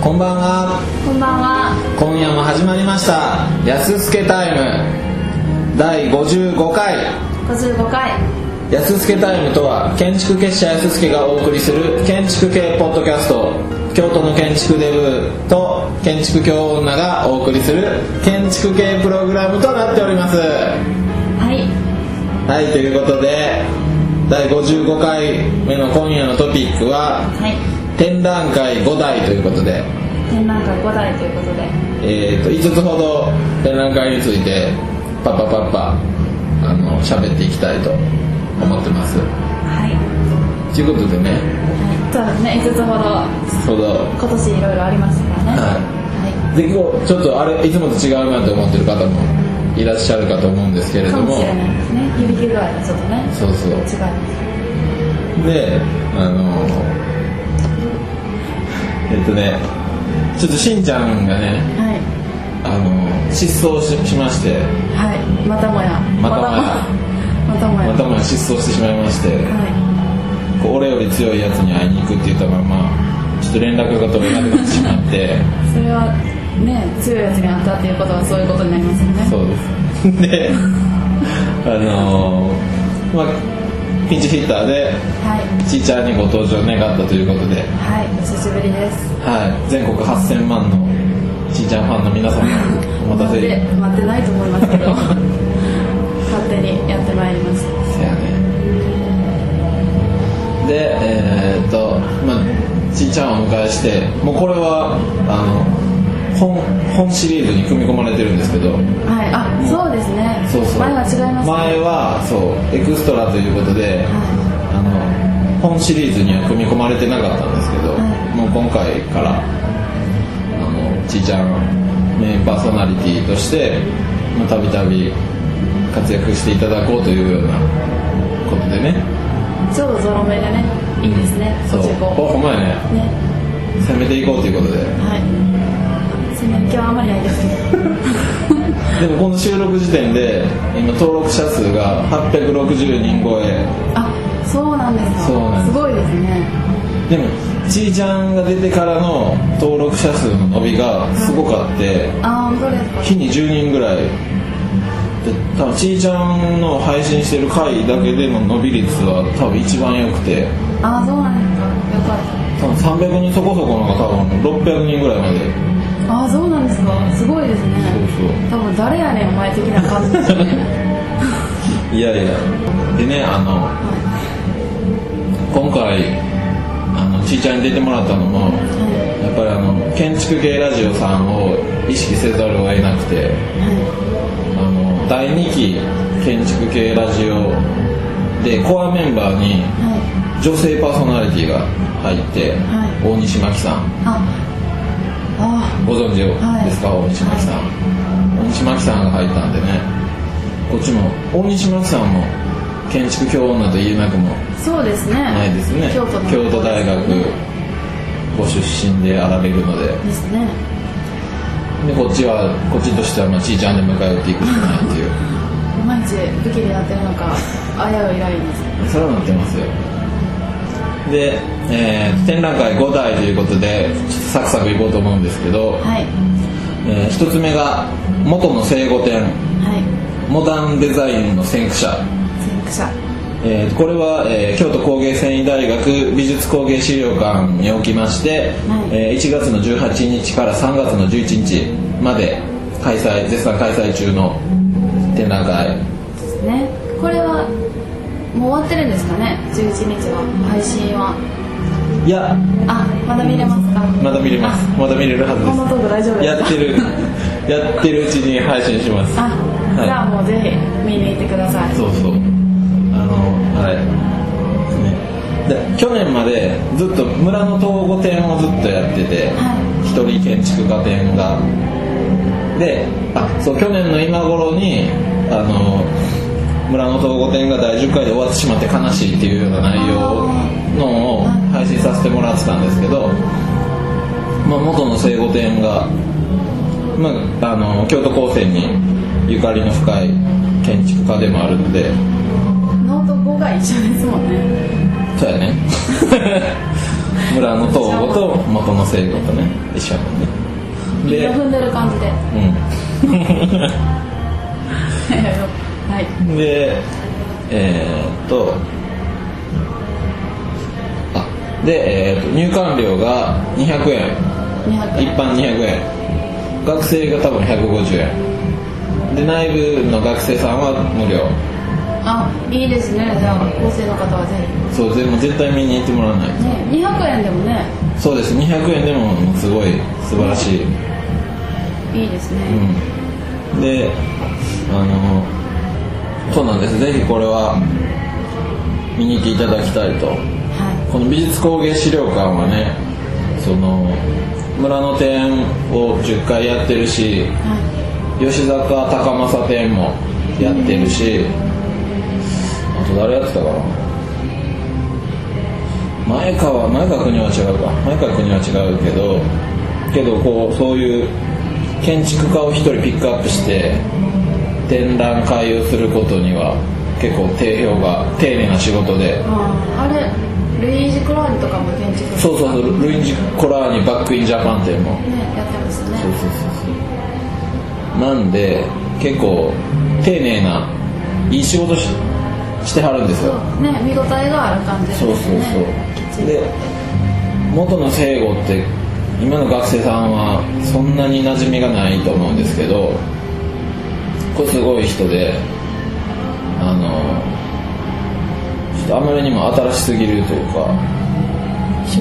こんばんは。 こんばんは。 今夜も始まりましたやすすけタイム第55回。やすすけタイムとは、建築結社やすすけがお送りする建築系ポッドキャスト、京都の建築デブと建築教女がお送りする建築系プログラムとなっております。はい、ということで第55回目の今夜のトピックは、展覧会5台ということで、5つほど展覧会についてパッパ喋っていきたいと思ってます。ということでね、 そうですね、5つほど今年いろいろありましたからね。 で、今日ちょっとあれいつもと違うなと思ってる方もいらっしゃるかと思うんですけれども、 かもしれないですね。響き具合がちょっとね、 そう違います。 で、ちょっとしんちゃんがね、失踪しまして、 またもや失踪してしまいまして、俺より強いやつに会いに行くって言ったままちょっと連絡が取れなくなってしまってそれはね、強いやつに会ったっていうことはそういうことになりますよね。 そうですでピンチヒッターで、ちーちゃんにご登場願ったということで、 お久しぶりです。 全国8000万のちーちゃんファンの皆様お待たせ待ってないと思いますけど勝手にやってまいりました。 そうやね。で、ちーちゃんをお迎えして、もうこれは本シリーズに組み込まれてるんですけど、 そうですね。前は違いますね。 前はエクストラということで、本シリーズには組み込まれてなかったんですけど、もう今回からちーちゃんメインパーソナリティとしてたびたび活躍していただこうというようなことでね、 ちょうどゾロ目でね、いいですね。 ほんまやね。攻めていこうということで、 攻める気はあまりないですけどでもこの収録時点で今登録者数が860人超え。 そうなんですか。 そうなんです。 すごいですね。 でもちーちゃんが出てからの登録者数の伸びがすごくあって、 本当ですか。 日に10人ぐらいで、多分ちーちゃんの配信してる回だけでの伸び率は多分一番良くて、 そうなんですか。よかった。 多分300人そこそこのが多分600人ぐらいまで。 そうなんですか。すごいですね。多分誰やねんお前的な感じですねいやでね、今回ちーちゃんに出てもらったのも、やっぱり建築系ラジオさんを意識せざるを得なくて、第2期建築系ラジオでコアメンバーに女性パーソナリティが入って、大西真紀さん、ご存知ですか。大西真紀さん、大西真紀さんが入ったんでね、こっちも大西真紀さんも建築教女と言えなくもそうですね。 ないですね。京都大学ご出身であられるのでですね。 でこっちとしてはちーちゃんで迎え撃っていくしかないっていう毎日武器でやってるのか危ういラインです。 それはなってますよ。で、展覧会5台ということでサクサクいこうと思うんですけど、1つ目が元の聖護展、モダンデザインの先駆者。これは、京都工芸繊維大学美術工芸資料館におきまして、1月の18日から3月の11日まで絶賛開催中の展覧会ですね。これはもう終わってるんですかね。11日は配信は。 いや、 まだ見れますか。 まだ見れます。まだ見れるはずです。 このトーク大丈夫ですか。 やってるうちに配信します。 じゃあもうぜひ見に行ってください。 そうで去年までずっと村の東護展をずっとやってて、一人建築家展がで、去年の今頃に村の東護展が第10回で終わってしまって悲しいっていうような内容のを配信させてもらってたんですけど、元の聖護展が、京都高専にゆかりの深い建築家でもあるので、 ノート5が一緒ですもんね。 そうやね村の東郷と元の西郷とね一緒にねで踏んでる感じではい、 で入館料が200円一般200円学生が多分150円で内部の学生さんは無料。 あ、いいですね。じゃあ高生の方はぜひそう絶対見に行ってもらわないと、 ね、200円でもね。 そうです、200円でもすごい素晴らしい、 いいですね、 でそうなんです。ぜひこれは見に行っていただきたいと、この美術工芸資料館はねその村の展を10回やってるし、吉坂高政展もやってるし、あと誰やってたかな、前川国は違うか、前川国は違うけどこうそういう建築家を一人ピックアップして展覧会をすることには結構丁寧な仕事で、 あれルイージ・コラーニとかも建築家、 そうルイージ・コラーニバック・イン・ジャパン展も、 やってますね。 そうなんで結構丁寧ないい仕事してはるんですよ、 ね、見応えがある感じですね。 そうで元の西郷って今の学生さんはそんなに馴染みがないと思うんですけど、これすごい人でちょっとあまりにも新しすぎるというか、 手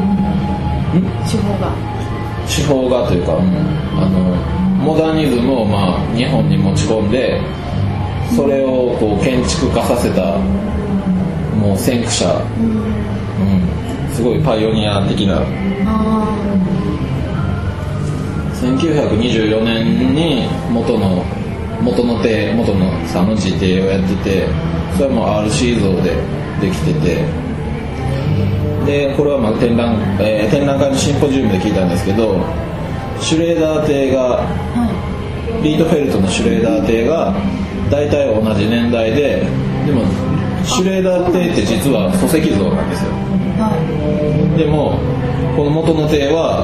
法がというか、モダニズムを日本に持ち込んでそれをこう建築化させたもう先駆者、すごいパイオニア的な。1924年に元の佐野寺邸をやってて、それはもう RC 像でできてて、でこれは展覧会のシンポジウムで聞いたんですけど、シュレーダー邸が、リードフェルトのシュレーダー邸が大体同じ年代でもシュレーダー邸って実は礎石像なんですよ、でもこの元の邸は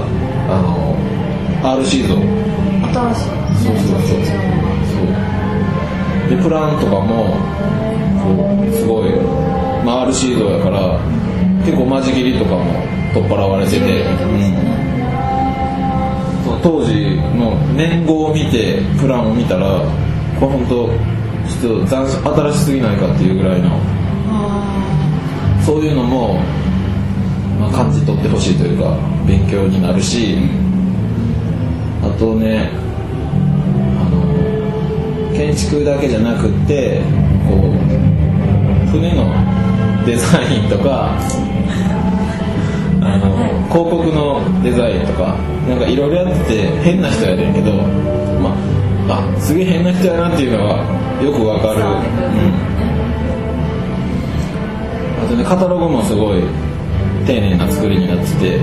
RC 像、 新しい、 でプランとかもすごい、RC 像やから結構間仕切りとかも取っ払われてて、当時の年号を見てプランを見たらこれ本当ちょっと新しすぎないかっていうぐらいの、そういうのも、感じ取ってほしいというか勉強になるし、あとね建築だけじゃなくってこう船のデザインとか広告のデザインとかなんかいろいろやってて変な人やねんけど、すげえ変な人やなっていうのはよくわかる、あとねカタログもすごい丁寧な作りになってて、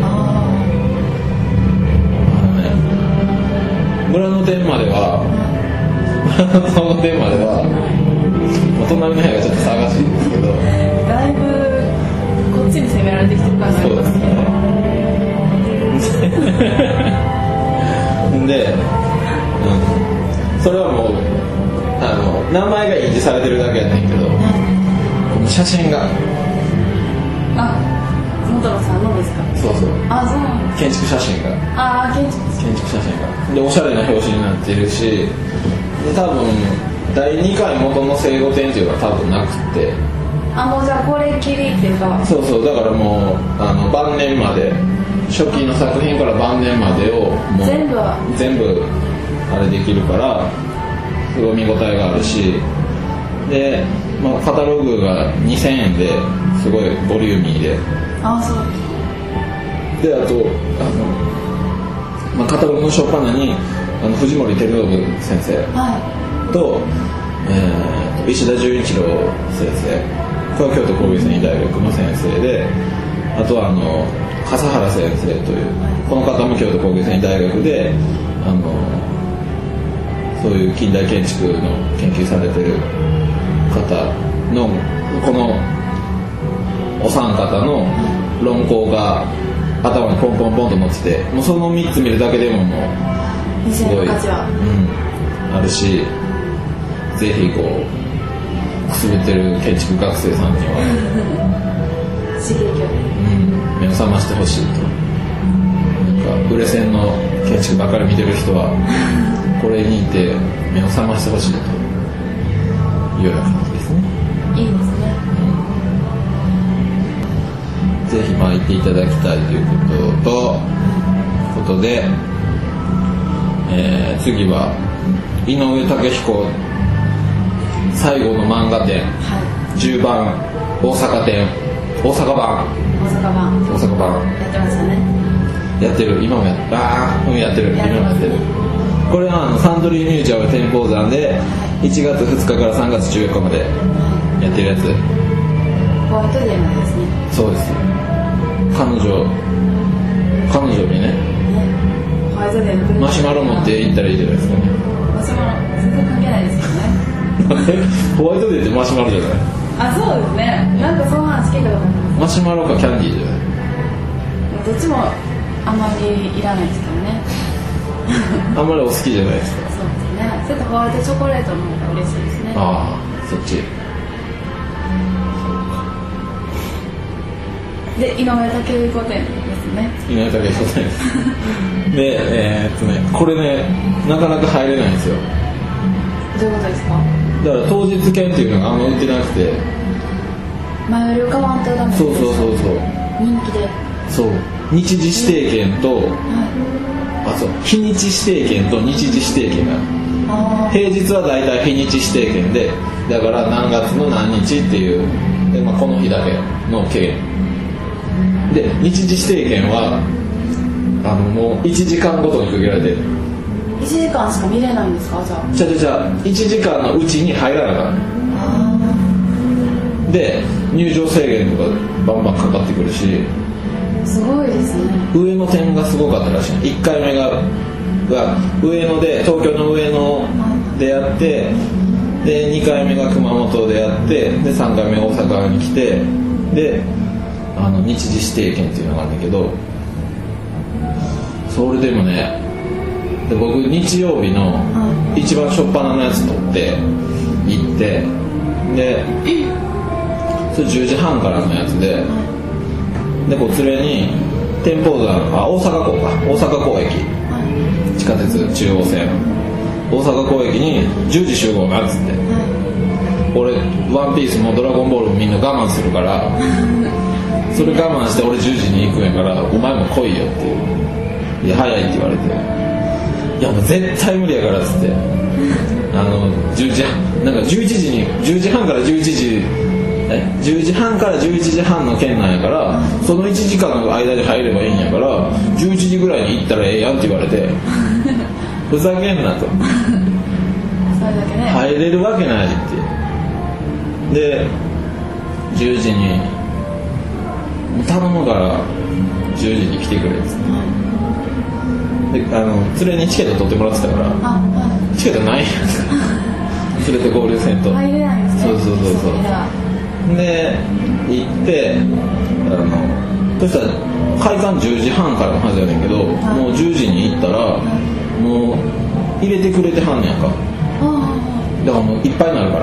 村の点までは隣の部屋がちょっと騒がしいんですけど、 だいぶこっちに攻められてきてる感じありますね。 で、それはもう名前が印字されてるだけやねんけど、この写真が元野さんのですか？ そう。 そう建築写真が。 建築写真が。でおしゃれな表紙になっているし、で多分第2回元の西郷展っていうのは多分なくて。 もうじゃあこれきりっていうか。 そうだからもう晩年まで初期の作品から晩年までをもう全部あれできるからすごい見応えがあるし、で、カタログが2000円ですごいボリューミーで。 そうであとカタログの初っ端に藤森照信先生と、石田純一郎先生、これは京都工芸繊維大学の先生で、あとは笠原先生というこの方も京都工芸繊維大学でそういう近代建築の研究されてる方のこのお三方の論考が頭にポンポンポンと乗ってて、もうその3つ見るだけでももうすごい、あるし、ぜひこうくすぶってる建築学生さんには刺激を、 目を覚ましてほしいと。なんか売れ線の建築ばかり見てる人はこれにいて目を覚ましてほしいというような感じですね。 いいですね。 ぜひ行っていただきたいということで、次は井上武彦最後の漫画展、10番大阪店、大阪版やってましたね。 やってる、今もやってる。これはサントリーミュージアム天保山で1月2日から3月14日までやってるやつ。 ホワイトデーまでですね。 そうです。彼女にね、 ホワイトデーのマシュマロ持って行ったらいいじゃないですかね。 マシュマロ全然関係ないですよね。 ホワイトデーってマシュマロじゃない？ あ、そうですね。なんかその話聞いたことあります。 マシュマロかキャンディーじゃない？ どっちもあまりいらないですからね。 あんまりお好きじゃないですか？ そうですね。ちょっとホワイトチョコレートの方が嬉しいですね。 ああ、そっち。 で、井上武彦展ですね。 井上武彦展ですで、これね、なかなか入れないんですよ。 どういうことですか？ だから当日券っていうのがあんま売ってなくて、 前より買わんとダメです。 そう人気で、 そう日時指定券と、そう日にち指定券と日時指定券が平日はだいたい日にち指定券で、だから何月の何日っていうで、この日だけの券で、日時指定券はもう1時間ごとに区切られてる。 1時間しか見れないんですか？じゃあ 1時間のうちに入らなかった。で入場制限とかバンバンかかってくるし、 すごいですね。 上野店がすごかったらしい。1回目が上野で、東京の上野でやって、で2回目が熊本でやって、で3回目大阪に来て、で日時指定券っていうのがあるんだけど、それでもね、で僕日曜日の一番初っ端のやつ取って行って、でそれ10時半からのやつで、こう連れに天保山、大阪港駅、地下鉄中央線大阪港駅に10時集合なっつって、俺ワンピースもドラゴンボールもみんな我慢するからそれ我慢して俺10時に行くんやからお前も来いよっていう。いや早いって言われて、いやもう絶対無理やからっつって、10時なんか11時に10時半から11時10時半から11時半の券なんやから、その1時間の間に入ればいいんやから11時ぐらいに行ったらええやんって言われてふざけんなとそれだけね、 入れるわけないって。で10時に頼むから10時に来てくれっつって、で連れにチケット取ってもらってたから、チケットないやん連れて合流せんと入れないんですね。 そうで行って、そしたら開館10時半からのはずやねんけど、もう10時に行ったら、もう入れてくれてはんねやんか。だからもういっぱいになるから、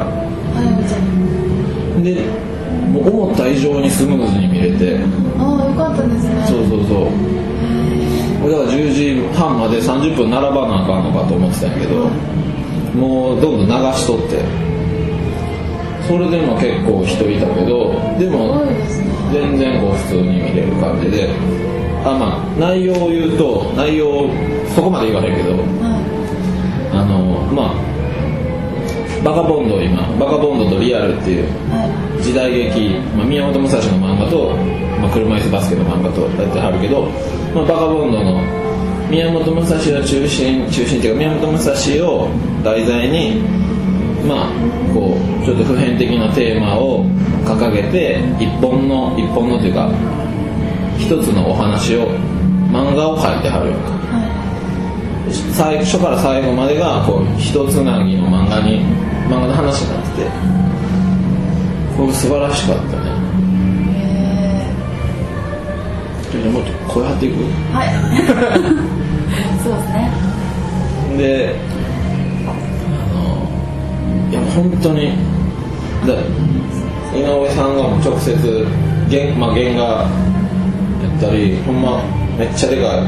でもう思った以上にスムーズに見れて、 よかったですね。 そうだから10時半まで30分並ばなあかんのかと思ってたんやけど、もうどんどん流しとって、それでも結構人いたけど、でも全然こう普通に見れる感じで、内容を言うと、内容そこまで言わへんけど、バカボンドとリアルっていう時代劇、宮本武蔵の漫画と、車椅子バスケの漫画とやってはるけど、バカボンドの宮本武蔵が中心っていうか、宮本武蔵を題材にこうちょっと普遍的なテーマを掲げて一本のというか一つのお話を漫画を描いてはるよ、最初から最後までがこう一つなぎの漫画の話になってて、これ素晴らしかったね。 もっと声張っていく。 はいそうですね。 でいや本当に井上さんが直接原画やったり、ほんまめっちゃでかい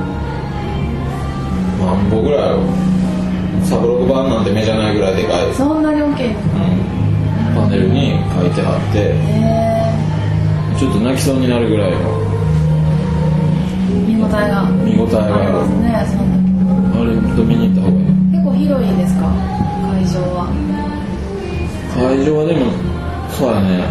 何本ぐらいやろ、サブログ版なんて目じゃないぐらいでかい、 そんなに大きいの、 パネルに書いてあって、ちょっと泣きそうになるぐらいの見応えがありますね。そんなあれと見に行った方がいい。 結構広いんですか、会場は。 会場はでもそうやね、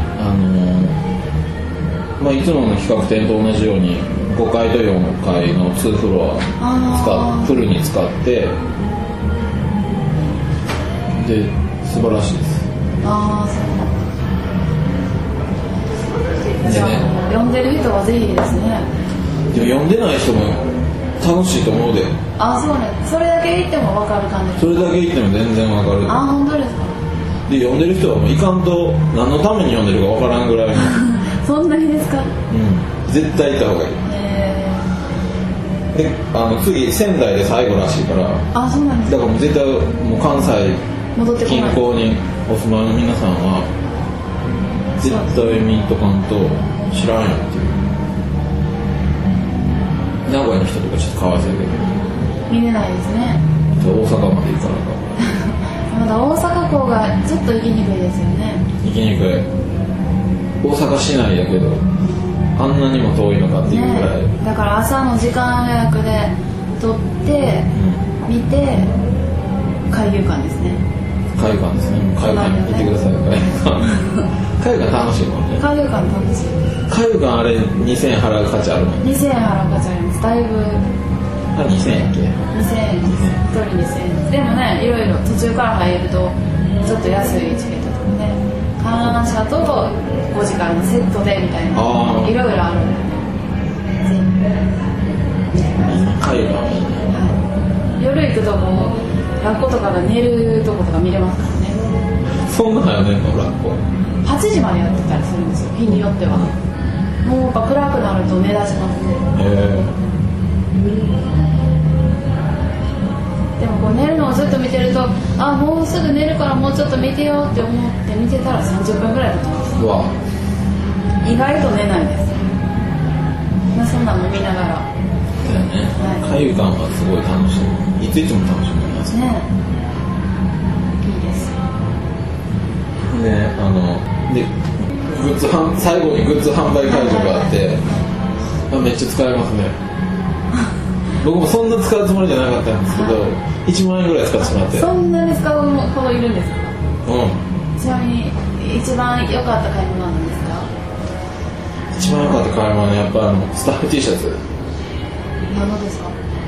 いつもの企画展と同じように5階と4階の2フロアフルに使ってで素晴らしいです。 ああ、そうなんだ。じゃあ、ね、読んでる人はぜひですね。 でも読んでない人も楽しいと思うで。 ああ、そうね。それだけ言っても分かる感じ。 それだけ言っても全然分かる。 ああ、本当ですか。 で読んでる人はもういかんと何のために読んでるか分からんぐらいのそんなにですか。 絶対行った方がいい。で次仙台で最後らしいから。 あ、そうなんですか。 だからもう絶対もう関西近郊にお住まいの皆さんは絶対見とかんと知らんよっていう。名古屋の人とかちょっとかわいそうだけど見れないですね。 大阪まで行かないかまだ大阪港がちょっと行きにくいですよね。 行きにくい。大阪市内だけどあんなにも遠いのかっていうぐらい、 ね、だから朝の時間予約で撮って、見て海遊館ですね。 海遊館ですね。海遊館行ってください。海遊館楽しいもんね。 海遊館楽しい。 海遊館あれ2000円払う価値あるもんね。 2000円払う価値あります。だいぶ 2000円やっけ。 2000円です。1人2000円。でもね、いろいろ途中から入るとちょっと安いチケットとかね、観覧車と5時からのセットでみたいな、いろいろあるんで、 海遊館、 はい、夜行くともうラッコとかが寝るとことか見れますからね。 そんなんやねんのラッコ 8時までやってたりするんですよ、日によっては。もうやっぱ暗くなると寝だしますね。でもこう寝るのをずっと見てると、あ、もうすぐ寝るからもうちょっと見てよって思って見てたら30分ぐらいだと思います。 うわ、 意外と寝ないです。そんなの見ながら。 だよね。海遊館はすごい楽しい。いついつも楽しみますね。いいです。 ね、でグッズ最後にグッズ販売会場があって、めっちゃ使えますね。僕もそんな使うつもりじゃなかったんですけど、1万円ぐらい使ってしまって。 そんなに使うほどいるんですか。ちなみに一番良かった買い物は何ですか。 一番良かった買い物はやっぱスタッフ T シャツ。 何のですか。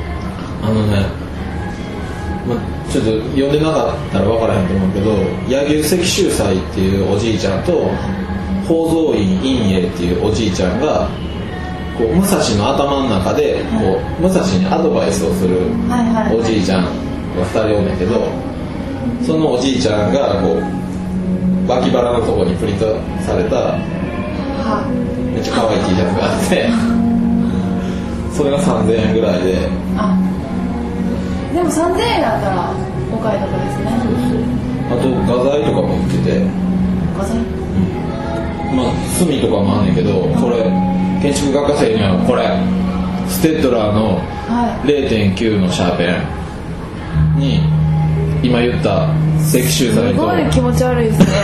ちょっと読んでなかったら分からへんと思うけど、柳生石秀斎っていうおじいちゃんと宝蔵院陰影っていうおじいちゃんがこう武蔵の頭の中でこう武蔵にアドバイスをするおじいちゃんが2人おんねんけど、そのおじいちゃんがこう脇腹のとこにプリントされためっちゃ可愛い T シャツがあって、それが3000円ぐらいで。 でも3000円だったらお買い得ですね。 あと画材とかも売ってて、 画材、 墨とかもあんねんけど、これ建築学科生にはこれステッドラーの 0.9 のシャーペンに今言った石秀才と、 すごい気持ち悪いですね。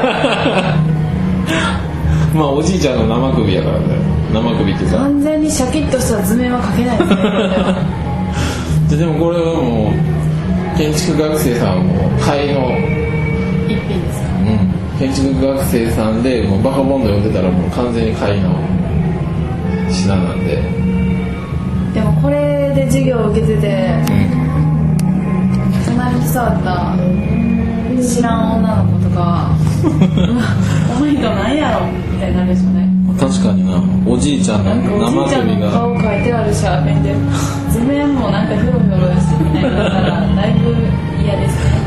おじいちゃんの生首やからね。生首っていうか完全にシャキッとした図面は描けないですね。 でもこれはもう建築学生さんも買いの一品ですか。 建築学生さんでもうバカボンド読んでたらもう完全に買いの品なんで。 でもこれで授業を受けてて、隣に座った知らん女の子とかお前と何やろみたいになるでしょうね。 確かにな、おじいちゃんの生首が顔描いてあるシャーペンで図面もなんかヒョロヒョロしてみたいだったらだいぶ嫌ですね。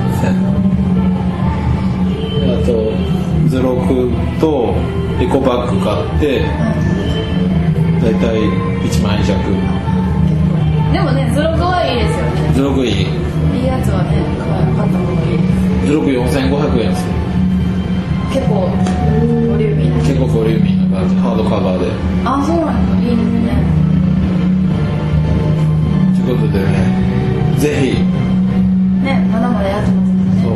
あと図録とエコバッグ買って、 だいたい1万円弱。 でもね、図録はいいですよね。 図録いい。 いいやつはね、買った方がいいです。 図録4500円です。 結構ボリューミーな。 結構ボリューミーな感じ、ハードカバーで。 あ、そうなんだ、いいですね。 ということでね、ぜひ。 ね、まだまだやってますね。 そう。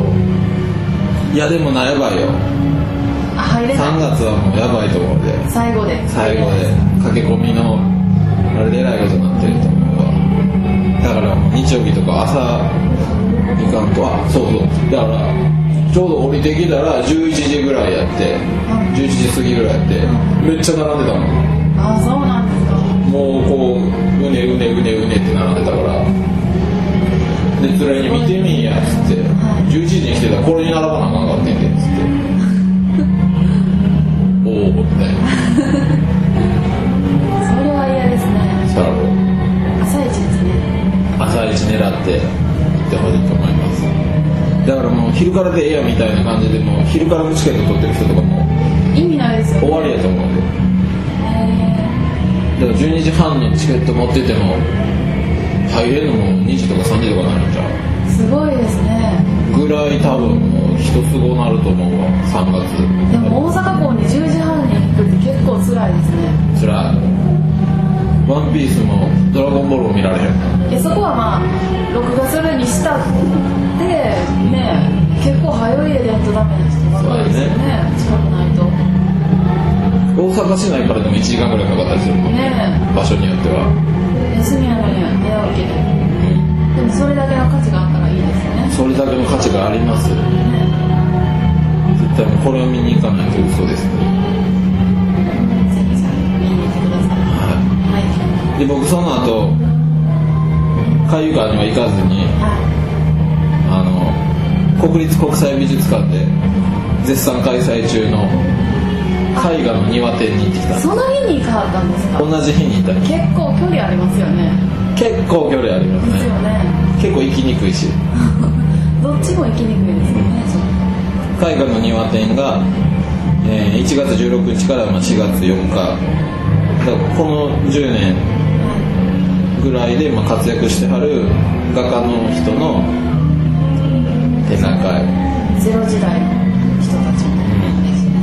いやでもな、やばいよ。 入れない。 3月はもうやばいところで。 最後で駆け込みのあれでえらいことになってると思うわ。だからもう日曜日とか朝行かんと、あ、そうそう。だからちょうど降りてきたら11時ぐらいやって、11時過ぎぐらいやって、めっちゃ並んでたもん。 あ、そうなんですか。 もうこううねうねうねうねって並んでたから。で連れに見てみんやっつって、11時に来てたらこれに並ばなあかんかってんけっつって。おおみたいな。 それは嫌ですね。朝一ですね。 朝一狙って行ってほしいと思います。だからもう昼からでええやみたいな感じで、もう昼からのチケット取ってる人とかも意味ないですよね。 終わりやと思うんで。だから12時半のチケット持ってても入れるのも2時とか3時とかなるんちゃう？ すごいですね。 ぐらい多分もう一つ後なると思うわ、3月。 でも大阪港に10時半に行くって結構辛いですね。 辛い。ワンピースもドラゴンボールも見られへん。 そこはまあ録画するにしたってね、結構早いで出んとダメな人ばっかりですよね。近くないと。 大阪市内からでも1時間ぐらいかかったりするもんね、場所によっては。 休みなのに早起きで、でもそれだけの価値があったらいいですね。 それだけの価値があります、絶対もうこれを見に行かないと嘘ですね。 ぜひ見に行ってください。 はい、で僕その後海遊館には行かずに、国立国際美術館で絶賛開催中の絵画の庭展に行ってきた。 その日に変わったんですか？ 同じ日に行った。 結構距離ありますよね。 結構距離ありますね。 ですよね。 結構行きにくいしどっちも行きにくいですよね。 絵画の庭展が、1月16日から4月4日だからこの10年ぐらいで活躍してはる画家の人の展覧会。 ゼロ時代の人たちもですね。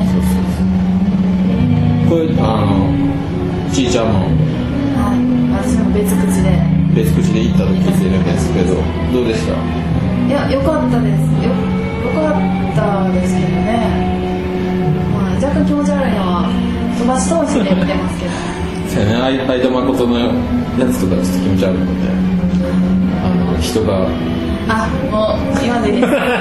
これちいちゃんも、 私も別口で行ったと聞いてるんですけど、どうでした？ いや、良かったです。よかったですけどね。若干気持ち悪いのは飛ばし通しで見てますけど。 そうやね、相田誠のやつとかちょっと気持ち悪いので、人がもう今でいい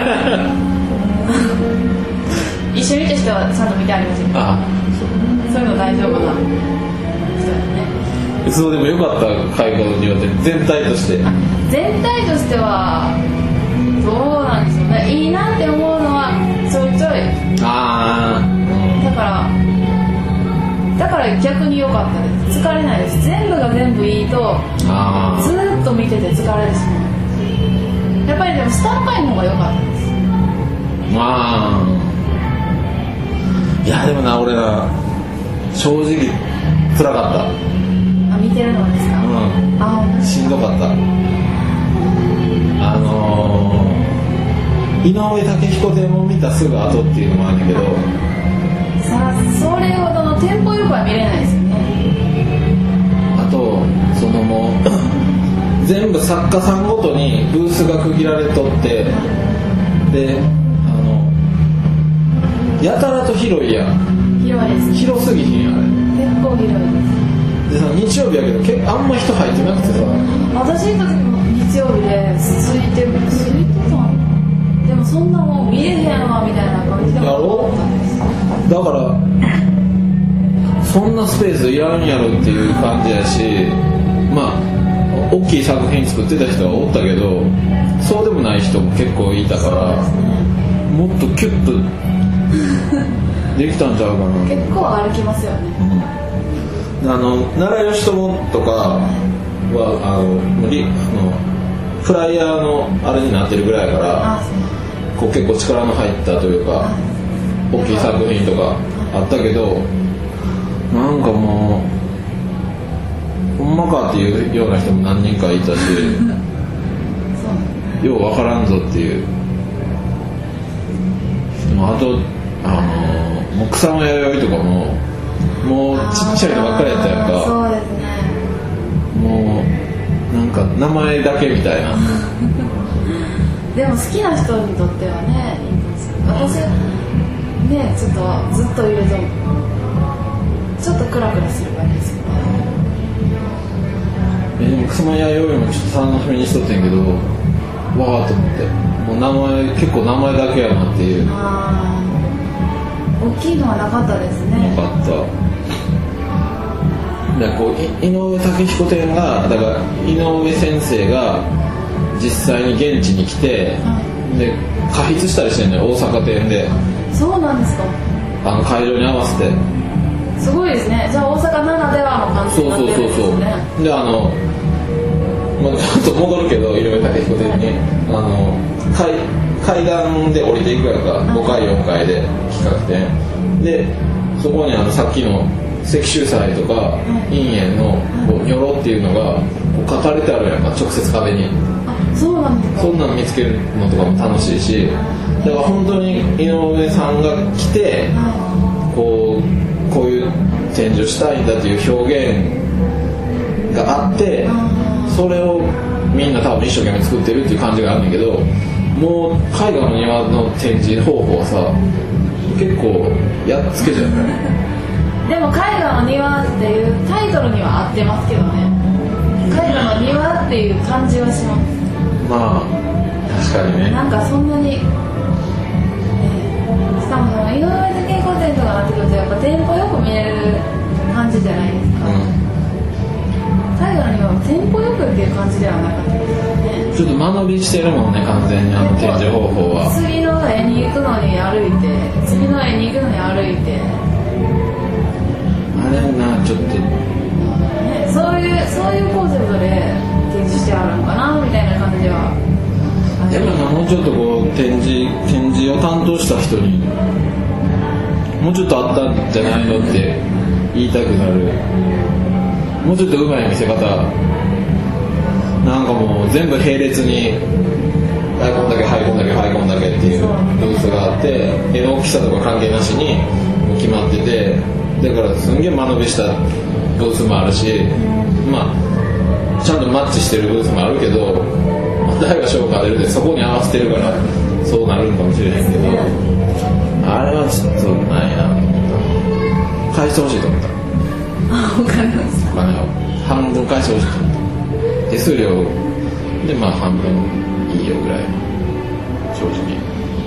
です一緒にいた人はちゃんと見てありますよ。そういうの大丈夫な人だね。 そうでもよかった。絵画の庭展全体としてはどうなんでしょうね。いいなって思うのはちょいちょい。だから逆に良かったです。疲れないです。全部が全部いいとずっと見てて疲れてしまう。やっぱりでも下の階の方が良かったです。 いやでもな、俺ら正直辛かった。 見てるのですか？ しんどかった。井上武彦展も見たすぐ後っていうのもあるんだけど、 それほどのテンポよくは見れないですよね。 あとそのもう全部作家さんごとにブースが区切られとって、でやたらと広いやん。 広いです。 広すぎひんあれ。 結構広いです。 でさ、日曜日やけどあんま人入ってなくてさ、 私行った時も日曜日で空いてたん。でもそんなもん見れへんわみたいな感じで思ったんです。 だからそんなスペースいらんやろっていう感じやし、大きい作品作ってた人はおったけど、そうでもない人も結構いたから、もっとキュッとできたんちゃうかな。 結構歩きますよね。 奈良義朝とかはフライヤーのあれになってるぐらいやから、こう結構力の入ったというか大きい作品とかあったけど、なんかもうほんまかっていうような人も何人かいたしようわからんぞっていう。でもあともう草の弥生とかももうちっちゃいのばっかりやったやんか。 そうですね。 もうなんか名前だけみたいなでも好きな人にとってはねいいんですよ。私ねちょっとずっといるとちょっとクラクラする感じですよね。 でも草間弥生もちょっと楽しみにしとってんけど、わーと思って、もう名前結構名前だけやなっていう。 あ大きいのはなかったですね。 なかった。でこう井上武彦展がだから井上先生が実際に現地に来て、で加筆したりしてるのよ、大阪店で。 そうなんですか。 会場に合わせてすごいですね。じゃあ大阪ならではの感じになってるんですね。 そうでちょっと戻るけど井上武彦店に階段で降りていくやんか、5階4階で企画展で、そこにさっきの石州祭とか陰縁のニョロっていうのがこう書かれてあるやんか、直接壁に。 そうなんですか。 そんなの見つけるのとかも楽しいし、だから本当に井上さんが来て、こういう展示をしたいんだっていう表現があって、それをみんな多分一生懸命作ってるっていう感じがあるんだけど、もう絵画の庭の展示方法はさ結構やっつけちゃうね。 でも絵画の庭っていうタイトルには合ってますけどね。絵画の庭っていう感じはします。 まあ確かにね。 なんかそんなに、しかも井上武彦展とかなってくるとやっぱテンポよく見える感じじゃないですか。絵画の庭もテンポよくっていう感じではなかったですよね。 ちょっと間延びしてるもんね、完全に展示方法は。 次の絵に行くのに歩いて、次の絵に行くのに歩いて。 あれな、ちょっと、 ね、そういうコンセプトで展示してあるのかなみたいな感じは。 でももうちょっとこう展示を担当した人にもうちょっとあったんじゃないのって言いたくなる。もうちょっと上手い見せ方、なんかもう全部並列にこんだけこんだけこんだけっていうブースがあって、絵の大きさとか関係なしに決まってて、だからすんげえ間延びしたブースもあるし、まあちゃんとマッチしてるブースもあるけど、誰が賞が出るでそこに合わせてるからそうなるかもしれへんけど、あれはちょっとないなと思った。返してほしいと思った。 お金を半分返してほしいと思った。手数料でまあ半分いいよぐらい、正直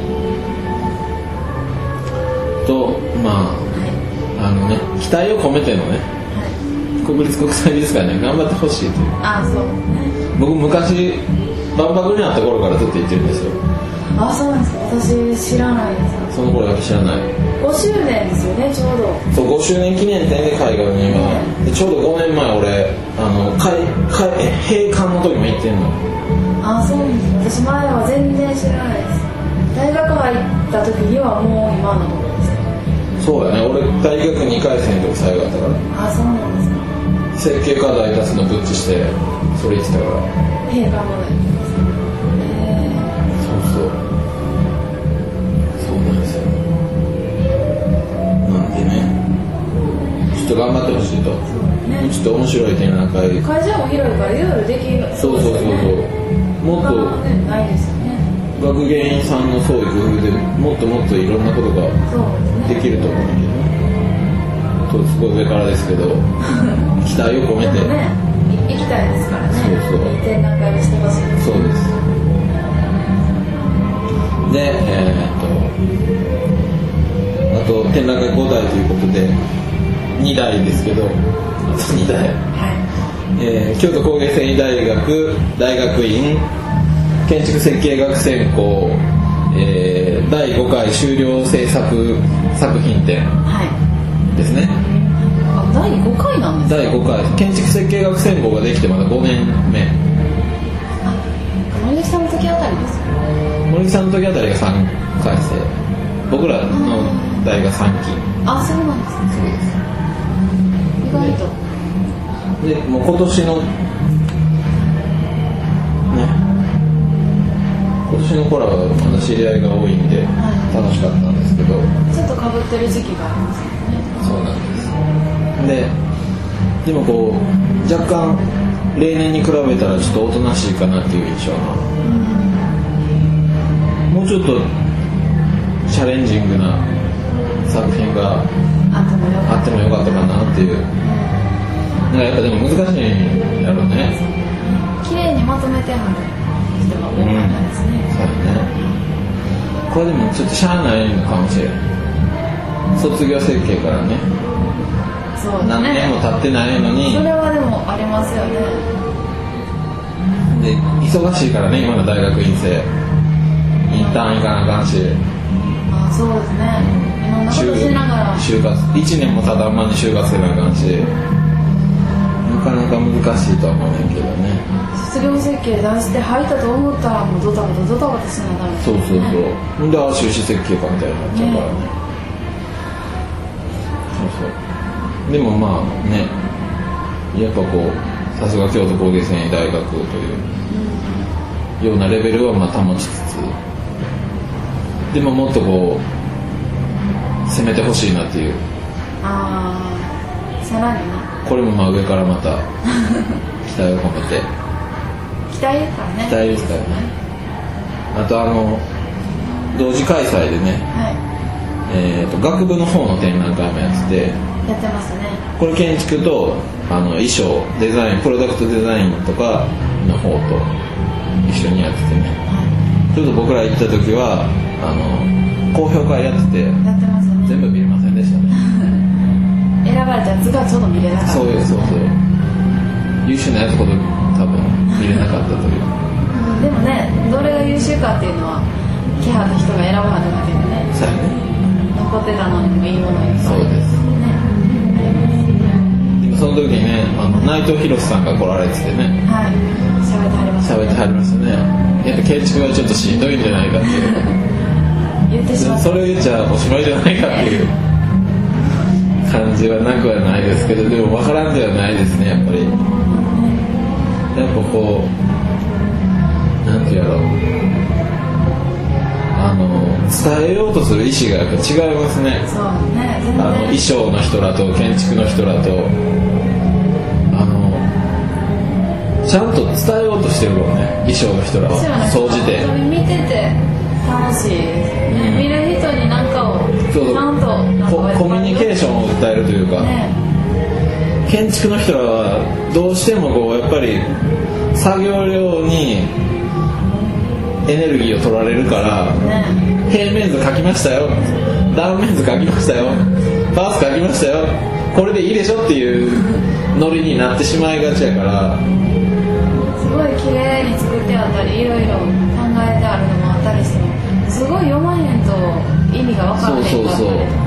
と、まあ期待を込めてのね、国立国際美術館に頑張ってほしいという。 そう僕昔万博にあった頃からずっと言ってるんですよ。 そうなんですか。私知らないです。 その頃だけ知らない。 5周年ですよね、ちょうど。 そう、5周年記念展で絵画の庭、ちょうど5年前俺閉館の時も行ってんの。 そうなんです。私前は全然知らないです。大学入った時にはもう今のところです。 そうやね、俺大学2回生の時最後だったから。 そうなんですか。 設計課題出すのブッチしてそれ言ってたから。 閉館まで。 そうなんですよ。なんでね、ちょっと頑張ってほしいと。ちょっと面白い展覧会。 会場も広いからいろいろできる。 そう。もっとないですよね。 学芸員さんの創意工夫でもっともっといろんなことができると思うんだけどね。すごい上からですけど、期待を込めて。 行きたいですからね。 そう。 展覧会をしてほしい。 そうです。で、あと展覧会5台ということで2台ですけど、2台、京都工芸繊維大学大学院建築設計学専攻、第5回修了制作作品展ですね。 第5回なんですか。 第5回建築設計学専攻ができてまだ5年目。 森口さんの時あたりですよ。 森木さんの時あたりが3回生、僕らの代が3期。 そうなんですね。 そうです。 意外とでもう今年の頃はまだ知り合いが多いんで楽しかったんですけど、 ちょっとかぶってる時期がありますよね。 そうなんですでもこう若干例年に比べたらちょっとおとなしいかなっていう印象が、もうちょっとチャレンジングな作品があってもよかったかなっていう、やっぱでも難しいんやろうね。 綺麗にまとめてはる人が多かったですね。 そうね。これでもちょっとしゃあないのかもしれない。卒業設計からね。 そうね。 何年も経ってないのに。 それはでもありますよね。 で忙しいからね、今の大学院生。インターン行かなあかんし。 あ、そうですね。いろんなことしながら。 就活1年もただまに就活せなあかんし。なかなか難しいとは思うねんけどね。 卒業設計出して入ったと思ったらもうドタバタしなダメ、ね、 そうで修士設計かみたいになっちゃうからね。そうでもまあね、やっぱこうさすが京都工芸繊維大学というようなレベルはまあ保ちつつ、でももっとこう攻めてほしいなっていう。 ああ、さらにね。 これもまあ上からまた期待を込めて。 期待ですからね。 期待ですからね。あと同時開催でね、 はい、 学部の方の展覧会もやってて。 やってますね。 これ建築と衣装デザインプロダクトデザインとかの方と一緒にやっててね、はい、ちょっと僕ら行った時は高評価やってて、 やってましたね。 全部見れませんでしたね。 選ばれたやつがちょっと見れなかった。 そう優秀なやつほど多分見れなかったというでもね、どれが優秀かっていうのは来はった人が選ばはっただけでね。 そうね。 残ってたのにもいいものいっぱい。 そうですね。でもその時にね、内藤博さんが来られててね、 はい、喋ってはりましたね。 喋ってはりましたね。やっぱ建築はちょっとしんどいんじゃないかっていう言ってしまった。 それを言っちゃおしまいじゃないかっていう感じはなくはないですけど、でも分からんではないですね。やっぱりやっぱこうなんていうやろう、伝えようとする意思がやっぱ違いますね。 そうね、全然衣装の人らと建築の人らとちゃんと伝えようとしてるもんね、衣装の人らは総じて。 見てて楽しいですね、見る人に何かをちゃんとコミュニケーションを訴えるというか、ね、建築の人らはどうしてもこうやっぱり作業量にエネルギーを取られるから、ね、平面図描きましたよ、断面図描きましたよ、バース描きましたよ、これでいいでしょっていうノリになってしまいがちやから、 すごい綺麗に作ってあったりいろいろ考えてあるのもあったりしても、すごい読まへんと意味が分からへんかったりとか、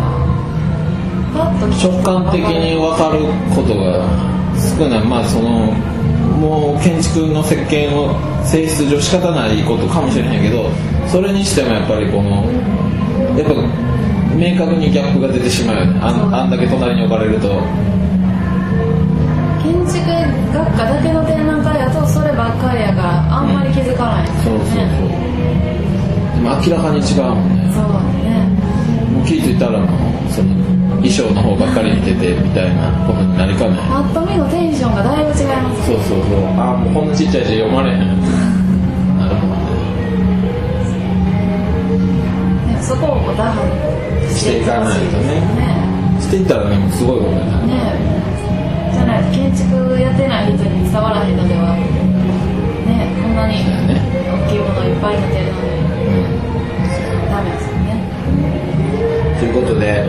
直感的に分かることが少ない。まあもう建築の設計の性質上仕方ないことかもしれへんけど、それにしてもやっぱりやっぱ明確にギャップが出てしまうよね。あんだけ隣に置かれると。 建築学科だけの展覧会だとそればっかりやからあんまり気づかないですよね。 そうでも明らかに違うもんね。 そうね。 もう気づいたらその衣装の方ばっかり見ててみたいなことになりかね。 パッと見のテンションがだいぶ違います。 そうもうこんなちっちゃい字読まれへんなるほどね。そこを打破していかないとね。していったらね、もうすごいことになるね。 じゃないと建築やってない人に伝わらへんのではね、こんなに大きいものいっぱい出てるので、ダメですよね。 ということで、はい、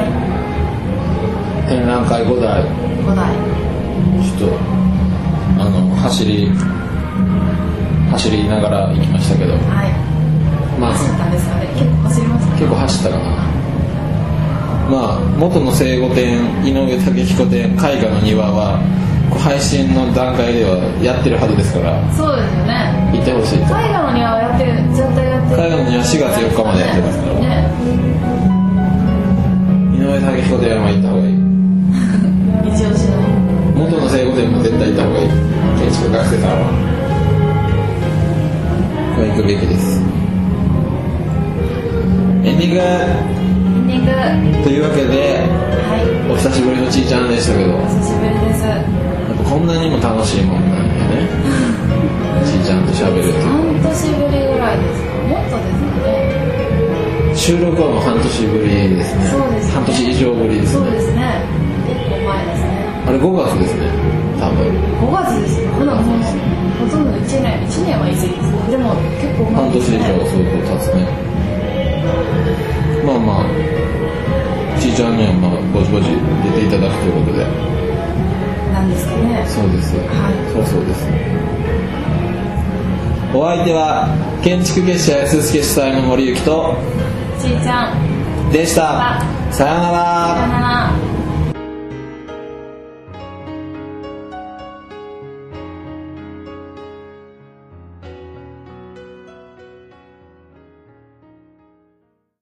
展覧会5台ちょっと走りながら行きましたけど、はい、 まあ、走ったんですかね。結構走りましたね。 結構走ったかな。まあ元の聖護展、井上武彦展、絵画の庭は配信の段階ではやってるはずですから、 そうですよね。 行ってほしいと。 絵画の庭はやってる、絶対やってる。 絵画の庭4月4日までやってますから、ね、井上武彦展は行った方がいい。 一押しの元の聖護展ディングというわけで、お久しぶりのちーちゃんでしたけど、 お久しぶりです。 やっぱこんなにも楽しいもんなんだよねちーちゃんと喋ると。 半年ぶりぐらいですか？もっとですかね。 収録はもう半年ぶりですね。 そうですね、 半年以上ぶりですね。 そうですね、結構前ですね。 あれ5月ですね、多分 5月ですね。まだもうほとんど1年は言い過ぎです。でも結構半年以上経つね。まあまあちーちゃんにはまあぼちぼち出ていただくということで。 なんですかね。 そうです、 はい、 そうです。お相手は建築結社安助主催の森幸とちーちゃんでした。さよなら。